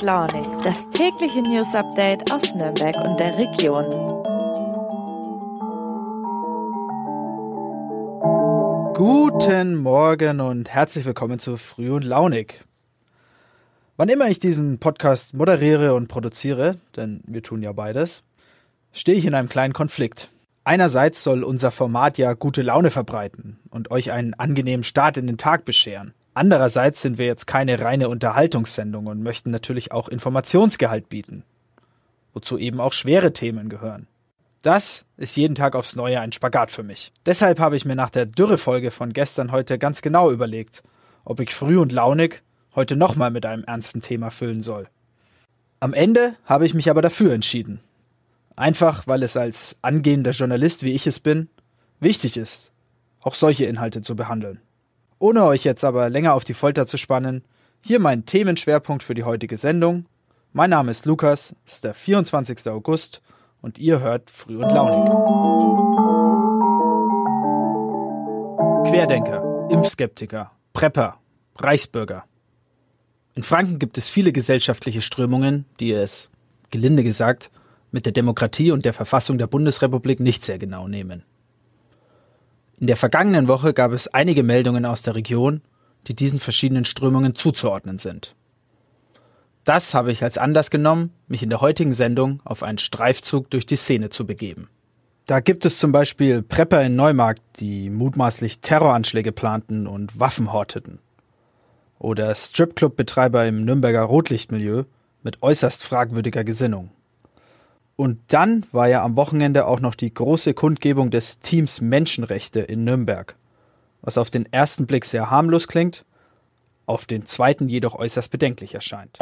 Launig, das tägliche News-Update aus Nürnberg und der Region. Guten Morgen und herzlich willkommen zu Früh und Launig. Wann immer ich diesen Podcast moderiere und produziere, denn wir tun ja beides, stehe ich in einem kleinen Konflikt. Einerseits soll unser Format ja gute Laune verbreiten und euch einen angenehmen Start in den Tag bescheren. Andererseits sind wir jetzt keine reine Unterhaltungssendung und möchten natürlich auch Informationsgehalt bieten, wozu eben auch schwere Themen gehören. Das ist jeden Tag aufs Neue ein Spagat für mich. Deshalb habe ich mir nach der Dürrefolge von gestern heute ganz genau überlegt, ob ich Früh und Launig heute nochmal mit einem ernsten Thema füllen soll. Am Ende habe ich mich aber dafür entschieden. Einfach, weil es als angehender Journalist, wie ich es bin, wichtig ist, auch solche Inhalte zu behandeln. Ohne euch jetzt aber länger auf die Folter zu spannen, hier mein Themenschwerpunkt für die heutige Sendung. Mein Name ist Lukas, es ist der 24. August und ihr hört Früh und Launig. Querdenker, Impfskeptiker, Prepper, Reichsbürger. In Franken gibt es viele gesellschaftliche Strömungen, die es, gelinde gesagt, mit der Demokratie und der Verfassung der Bundesrepublik nicht sehr genau nehmen. In der vergangenen Woche gab es einige Meldungen aus der Region, die diesen verschiedenen Strömungen zuzuordnen sind. Das habe ich als Anlass genommen, mich in der heutigen Sendung auf einen Streifzug durch die Szene zu begeben. Da gibt es zum Beispiel Prepper in Neumarkt, die mutmaßlich Terroranschläge planten und Waffen horteten. Oder Stripclub-Betreiber im Nürnberger Rotlichtmilieu mit äußerst fragwürdiger Gesinnung. Und dann war ja am Wochenende auch noch die große Kundgebung des Teams Menschenrechte in Nürnberg, was auf den ersten Blick sehr harmlos klingt, auf den zweiten jedoch äußerst bedenklich erscheint.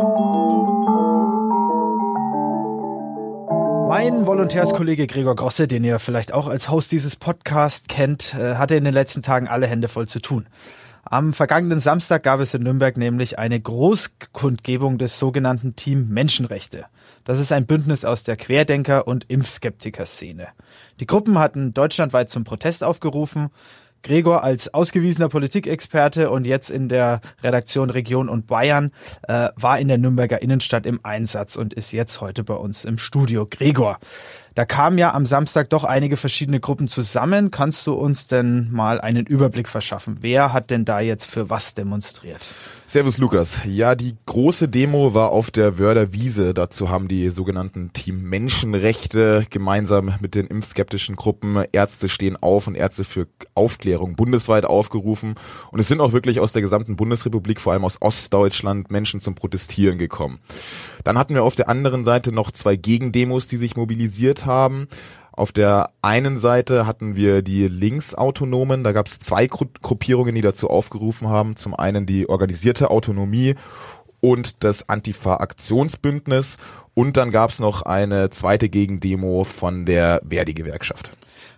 Mein Volontärskollege Gregor Grosse, den ihr vielleicht auch als Host dieses Podcasts kennt, hatte in den letzten Tagen alle Hände voll zu tun. Am vergangenen Samstag gab es in Nürnberg nämlich eine Großkundgebung des sogenannten Team Menschenrechte. Das ist ein Bündnis aus der Querdenker- und Impfskeptiker-Szene. Die Gruppen hatten deutschlandweit zum Protest aufgerufen. Gregor als ausgewiesener Politikexperte und jetzt in der Redaktion Region und Bayern war in der Nürnberger Innenstadt im Einsatz und ist jetzt heute bei uns im Studio. Gregor, da kamen ja am Samstag doch einige verschiedene Gruppen zusammen. Kannst du uns denn mal einen Überblick verschaffen? Wer hat denn da jetzt für was demonstriert? Servus Lukas. Ja, die große Demo war auf der Wörder Wiese. Dazu haben die sogenannten Team Menschenrechte gemeinsam mit den impfskeptischen Gruppen Ärzte stehen auf und Ärzte für Aufklärung bundesweit aufgerufen. Und es sind auch wirklich aus der gesamten Bundesrepublik, vor allem aus Ostdeutschland, Menschen zum Protestieren gekommen. Dann hatten wir auf der anderen Seite noch zwei Gegendemos, die sich mobilisiert haben. Auf der einen Seite hatten wir die Linksautonomen, da gab es zwei Gruppierungen, die dazu aufgerufen haben. Zum einen die organisierte Autonomie und das Antifa-Aktionsbündnis und dann gab es noch eine zweite Gegendemo von der Verdi-Gewerkschaft.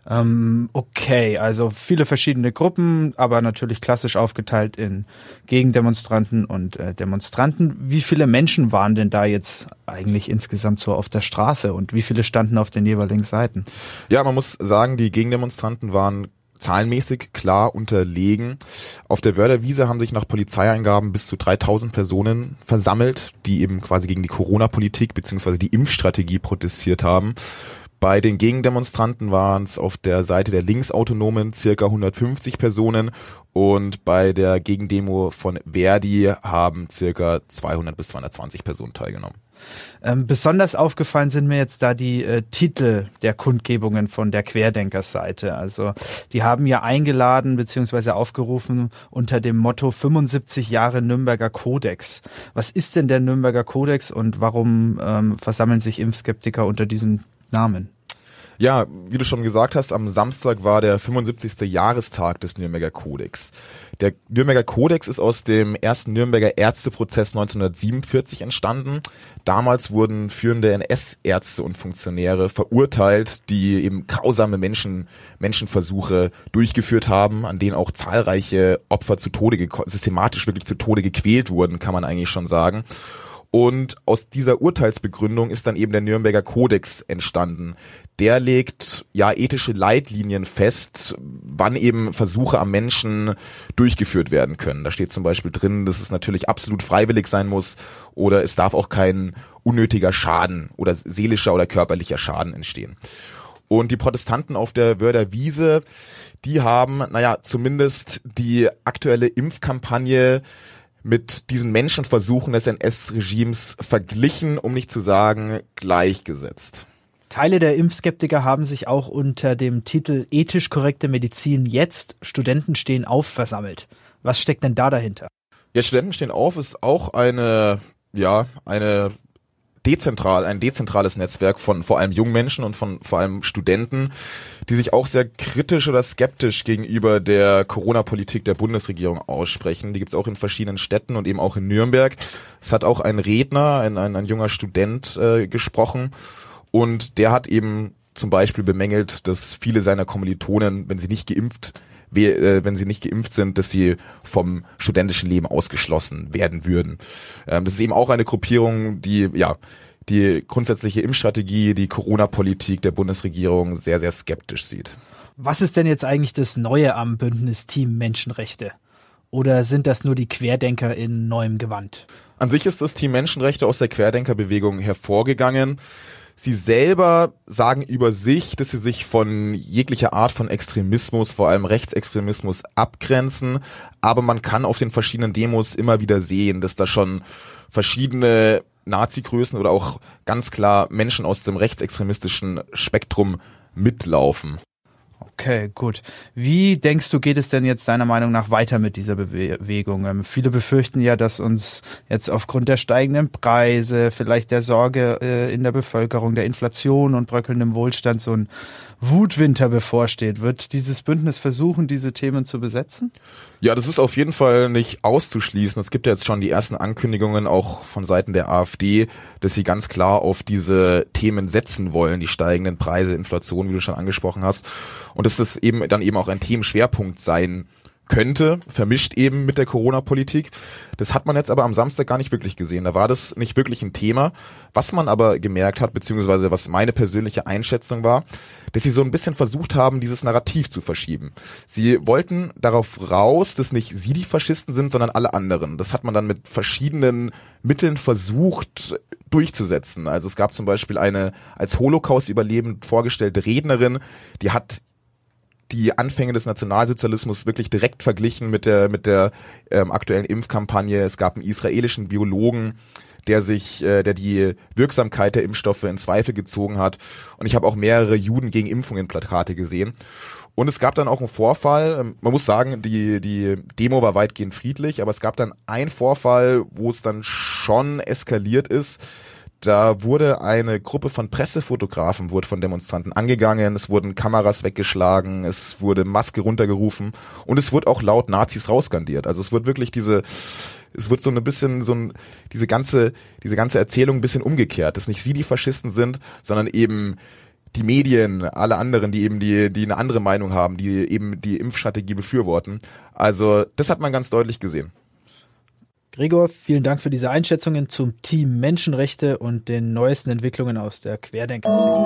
Okay, also viele verschiedene Gruppen, aber natürlich klassisch aufgeteilt in Gegendemonstranten und Demonstranten. Wie viele Menschen waren denn da jetzt eigentlich insgesamt so auf der Straße und wie viele standen auf den jeweiligen Seiten? Ja, man muss sagen, die Gegendemonstranten waren zahlenmäßig klar unterlegen. Auf der Wörder Wiese haben sich nach Polizeieingaben bis zu 3000 Personen versammelt, die eben quasi gegen die Corona-Politik bzw. die Impfstrategie protestiert haben. Bei den Gegendemonstranten waren es auf der Seite der Linksautonomen circa 150 Personen und bei der Gegendemo von Verdi haben circa 200 bis 220 Personen teilgenommen. Besonders aufgefallen sind mir jetzt da die Titel der Kundgebungen von der Querdenkerseite. Also die haben ja eingeladen bzw. aufgerufen unter dem Motto 75 Jahre Nürnberger Kodex. Was ist denn der Nürnberger Kodex und warum versammeln sich Impfskeptiker unter diesem Namen? Ja, wie du schon gesagt hast, am Samstag war der 75. Jahrestag des Nürnberger Kodex. Der Nürnberger Kodex ist aus dem ersten Nürnberger Ärzteprozess 1947 entstanden. Damals wurden führende NS-Ärzte und Funktionäre verurteilt, die eben grausame Menschenversuche durchgeführt haben, an denen auch zahlreiche Opfer systematisch wirklich zu Tode gequält wurden, kann man eigentlich schon sagen. Und aus dieser Urteilsbegründung ist dann eben der Nürnberger Kodex entstanden. Der legt ethische Leitlinien fest, wann eben Versuche am Menschen durchgeführt werden können. Da steht zum Beispiel drin, dass es natürlich absolut freiwillig sein muss oder es darf auch kein unnötiger Schaden oder seelischer oder körperlicher Schaden entstehen. Und die Protestanten auf der Wörder Wiese, die haben, zumindest die aktuelle Impfkampagne mit diesen Menschenversuchen des NS-Regimes verglichen, um nicht zu sagen gleichgesetzt. Teile der Impfskeptiker haben sich auch unter dem Titel Ethisch korrekte Medizin jetzt, Studenten stehen auf, versammelt. Was steckt denn da dahinter? Ja, Studenten stehen auf ist auch ein dezentrales Netzwerk von vor allem jungen Menschen und von vor allem Studenten, die sich auch sehr kritisch oder skeptisch gegenüber der Corona-Politik der Bundesregierung aussprechen. Die gibt's auch in verschiedenen Städten und eben auch in Nürnberg. Es hat auch ein Redner, ein junger Student gesprochen und der hat eben zum Beispiel bemängelt, dass viele seiner Kommilitonen, wenn sie nicht geimpft sind, dass sie vom studentischen Leben ausgeschlossen werden würden. Das ist eben auch eine Gruppierung, die grundsätzliche Impfstrategie, die Corona-Politik der Bundesregierung sehr, sehr skeptisch sieht. Was ist denn jetzt eigentlich das Neue am Bündnis Team Menschenrechte? Oder sind das nur die Querdenker in neuem Gewand? An sich ist das Team Menschenrechte aus der Querdenkerbewegung hervorgegangen. Sie selber sagen über sich, dass sie sich von jeglicher Art von Extremismus, vor allem Rechtsextremismus, abgrenzen. Aber man kann auf den verschiedenen Demos immer wieder sehen, dass da schon verschiedene Nazi-Größen oder auch ganz klar Menschen aus dem rechtsextremistischen Spektrum mitlaufen. Okay, gut. Wie denkst du, geht es denn jetzt deiner Meinung nach weiter mit dieser Bewegung? Viele befürchten ja, dass uns jetzt aufgrund der steigenden Preise, vielleicht der Sorge in der Bevölkerung, der Inflation und bröckelndem Wohlstand so ein Wutwinter bevorsteht. Wird dieses Bündnis versuchen, diese Themen zu besetzen? Ja, das ist auf jeden Fall nicht auszuschließen. Es gibt ja jetzt schon die ersten Ankündigungen auch von Seiten der AfD, dass sie ganz klar auf diese Themen setzen wollen, die steigenden Preise, Inflation, wie du schon angesprochen hast. Und dass das eben dann eben auch ein Themenschwerpunkt sein könnte, vermischt eben mit der Corona-Politik. Das hat man jetzt aber am Samstag gar nicht wirklich gesehen. Da war das nicht wirklich ein Thema. Was man aber gemerkt hat, beziehungsweise was meine persönliche Einschätzung war, dass sie so ein bisschen versucht haben, dieses Narrativ zu verschieben. Sie wollten darauf raus, dass nicht sie die Faschisten sind, sondern alle anderen. Das hat man dann mit verschiedenen Mitteln versucht durchzusetzen. Also es gab zum Beispiel eine als Holocaust-überlebend vorgestellte Rednerin, die hat die Anfänge des Nationalsozialismus wirklich direkt verglichen mit der aktuellen Impfkampagne. Es gab einen israelischen Biologen, der die Wirksamkeit der Impfstoffe in Zweifel gezogen hat. Und ich habe auch mehrere Juden gegen Impfungen Plakate gesehen. Und es gab dann auch einen Vorfall, man muss sagen, die Demo war weitgehend friedlich, aber es gab dann einen Vorfall, wo es dann schon eskaliert ist. Da wurde eine Gruppe von Pressefotografen von Demonstranten angegangen, es wurden Kameras weggeschlagen, es wurde Maske runtergerufen und es wurde auch laut Nazis rausskandiert. Also es wird wirklich diese ganze Erzählung ein bisschen umgekehrt, dass nicht sie die Faschisten sind, sondern eben die Medien, alle anderen, die eine andere Meinung haben, die eben die Impfstrategie befürworten. Also das hat man ganz deutlich gesehen. Gregor, vielen Dank für diese Einschätzungen zum Team Menschenrechte und den neuesten Entwicklungen aus der Querdenker-Szene.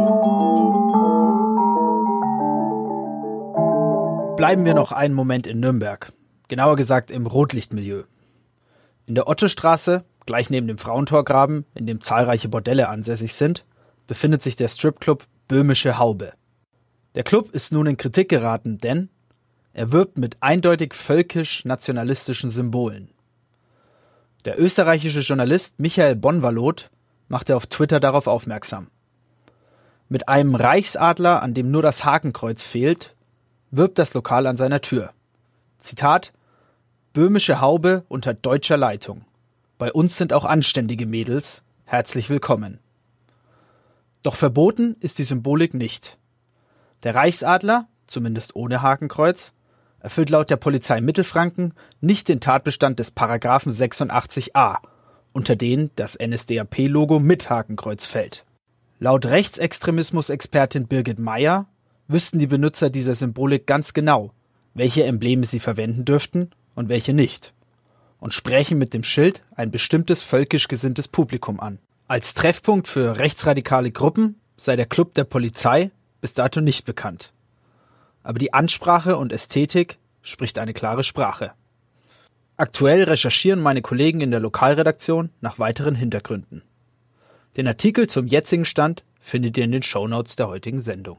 Bleiben wir noch einen Moment in Nürnberg. Genauer gesagt im Rotlichtmilieu. In der Ottostraße, gleich neben dem Frauentorgraben, in dem zahlreiche Bordelle ansässig sind, befindet sich der Stripclub Böhmische Haube. Der Club ist nun in Kritik geraten, denn er wirbt mit eindeutig völkisch-nationalistischen Symbolen. Der österreichische Journalist Michael Bonvalot machte auf Twitter darauf aufmerksam. Mit einem Reichsadler, an dem nur das Hakenkreuz fehlt, wirbt das Lokal an seiner Tür. Zitat: Böhmische Haube unter deutscher Leitung. Bei uns sind auch anständige Mädels. Herzlich willkommen. Doch verboten ist die Symbolik nicht. Der Reichsadler, zumindest ohne Hakenkreuz, erfüllt laut der Polizei Mittelfranken nicht den Tatbestand des Paragraphen 86a, unter den das NSDAP-Logo mit Hakenkreuz fällt. Laut Rechtsextremismus-Expertin Birgit Meyer wüssten die Benutzer dieser Symbolik ganz genau, welche Embleme sie verwenden dürften und welche nicht. und sprächen mit dem Schild ein bestimmtes völkisch gesinntes Publikum an. Als Treffpunkt für rechtsradikale Gruppen sei der Club der Polizei bis dato nicht bekannt. Aber die Ansprache und Ästhetik spricht eine klare Sprache. Aktuell recherchieren meine Kollegen in der Lokalredaktion nach weiteren Hintergründen. Den Artikel zum jetzigen Stand findet ihr in den Shownotes der heutigen Sendung.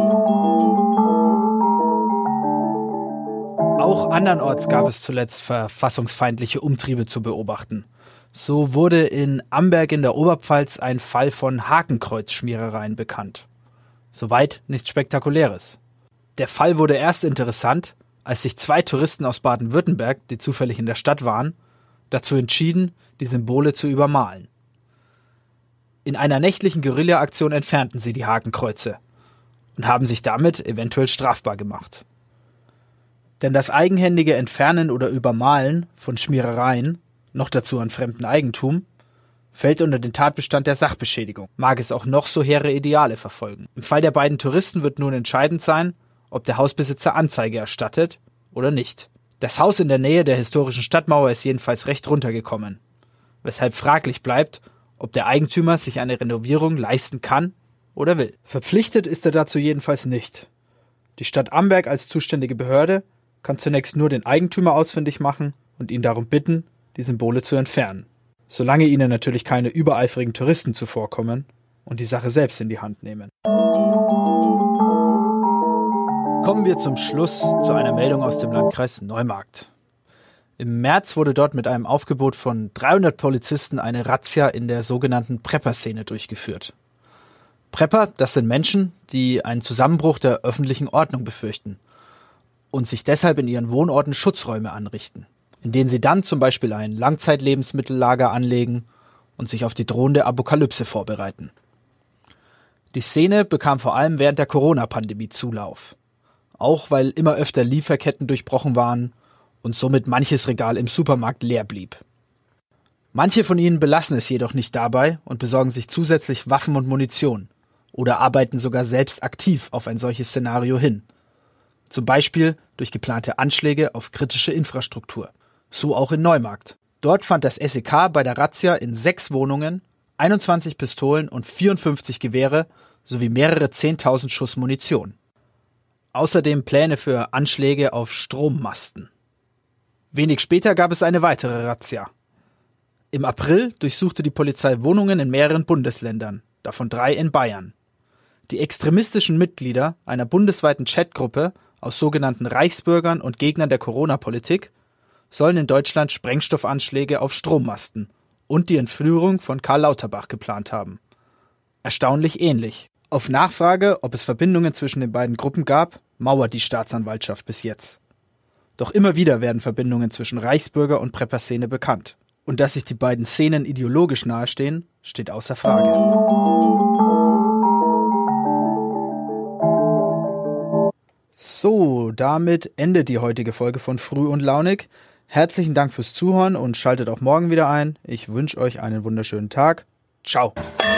Auch andernorts gab es zuletzt verfassungsfeindliche Umtriebe zu beobachten. So wurde in Amberg in der Oberpfalz ein Fall von Hakenkreuzschmierereien bekannt. Soweit nichts Spektakuläres. Der Fall wurde erst interessant, als sich 2 Touristen aus Baden-Württemberg, die zufällig in der Stadt waren, dazu entschieden, die Symbole zu übermalen. In einer nächtlichen Guerilla-Aktion entfernten sie die Hakenkreuze und haben sich damit eventuell strafbar gemacht. Denn das eigenhändige Entfernen oder Übermalen von Schmierereien, noch dazu an fremdem Eigentum, fällt unter den Tatbestand der Sachbeschädigung, mag es auch noch so hehre Ideale verfolgen. Im Fall der beiden Touristen wird nun entscheidend sein, ob der Hausbesitzer Anzeige erstattet oder nicht. Das Haus in der Nähe der historischen Stadtmauer ist jedenfalls recht runtergekommen, weshalb fraglich bleibt, ob der Eigentümer sich eine Renovierung leisten kann oder will. Verpflichtet ist er dazu jedenfalls nicht. Die Stadt Amberg als zuständige Behörde kann zunächst nur den Eigentümer ausfindig machen und ihn darum bitten, die Symbole zu entfernen. Solange ihnen natürlich keine übereifrigen Touristen zuvorkommen und die Sache selbst in die Hand nehmen. Kommen wir zum Schluss zu einer Meldung aus dem Landkreis Neumarkt. Im März wurde dort mit einem Aufgebot von 300 Polizisten eine Razzia in der sogenannten Prepper-Szene durchgeführt. Prepper, das sind Menschen, die einen Zusammenbruch der öffentlichen Ordnung befürchten und sich deshalb in ihren Wohnorten Schutzräume anrichten, in denen sie dann zum Beispiel ein Langzeitlebensmittellager anlegen und sich auf die drohende Apokalypse vorbereiten. Die Szene bekam vor allem während der Corona-Pandemie Zulauf. Auch weil immer öfter Lieferketten durchbrochen waren und somit manches Regal im Supermarkt leer blieb. Manche von ihnen belassen es jedoch nicht dabei und besorgen sich zusätzlich Waffen und Munition oder arbeiten sogar selbst aktiv auf ein solches Szenario hin. Zum Beispiel durch geplante Anschläge auf kritische Infrastruktur. So auch in Neumarkt. Dort fand das SEK bei der Razzia in 6 Wohnungen 21 Pistolen und 54 Gewehre sowie mehrere 10.000 Schuss Munition. Außerdem Pläne für Anschläge auf Strommasten. Wenig später gab es eine weitere Razzia. Im April durchsuchte die Polizei Wohnungen in mehreren Bundesländern, davon 3 in Bayern. Die extremistischen Mitglieder einer bundesweiten Chatgruppe aus sogenannten Reichsbürgern und Gegnern der Corona-Politik sollen in Deutschland Sprengstoffanschläge auf Strommasten und die Entführung von Karl Lauterbach geplant haben. Erstaunlich ähnlich. Auf Nachfrage, ob es Verbindungen zwischen den beiden Gruppen gab, mauert die Staatsanwaltschaft bis jetzt. Doch immer wieder werden Verbindungen zwischen Reichsbürger und Prepper-Szene bekannt. Und dass sich die beiden Szenen ideologisch nahestehen, steht außer Frage. So, damit endet die heutige Folge von Früh und Launig. Herzlichen Dank fürs Zuhören und schaltet auch morgen wieder ein. Ich wünsche euch einen wunderschönen Tag. Ciao.